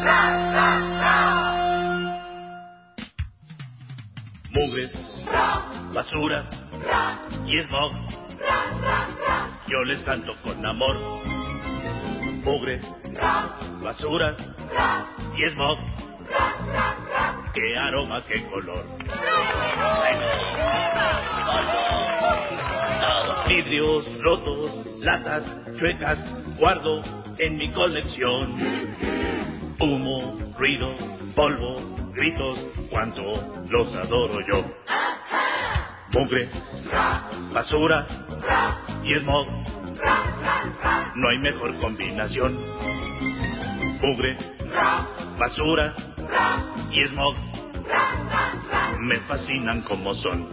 Mugre, basura y smog. Yo les canto con amor. Mugre, basura y smog. Qué aroma, qué color. Vidrios rotos, latas chuecas, guardo en mi colección. Humo, ruido, polvo, gritos, cuánto los adoro yo. Mugre, basura y smog. No hay mejor combinación. Mugre, basura y smog. Me fascinan como son.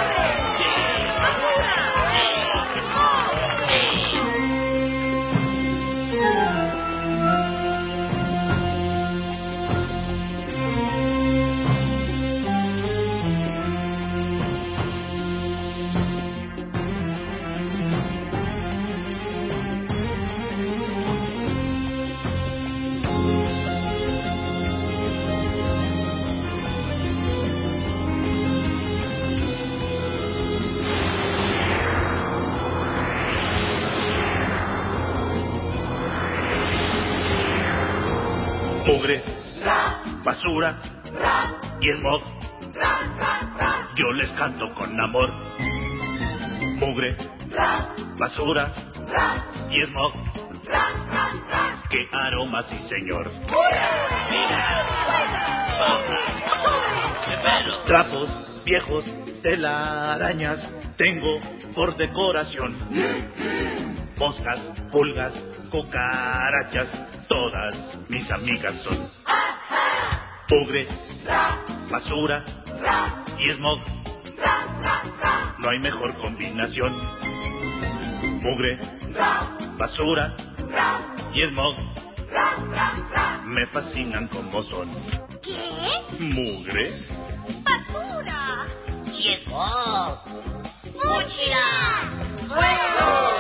Mugre, basura y smog. Yo les canto con amor. Mugre, basura y smog. Qué aroma, sí señor. Trapos viejos, telarañas tengo por decoración. Moscas, pulgas, cucarachas, todas mis amigas son. Mugre, basura y smog. No hay mejor combinación. Mugre, basura y smog. Me fascinan como son. ¿Qué? Mugre, ¡Basura! Y smog. ¡Fuchsia! ¡Fuego!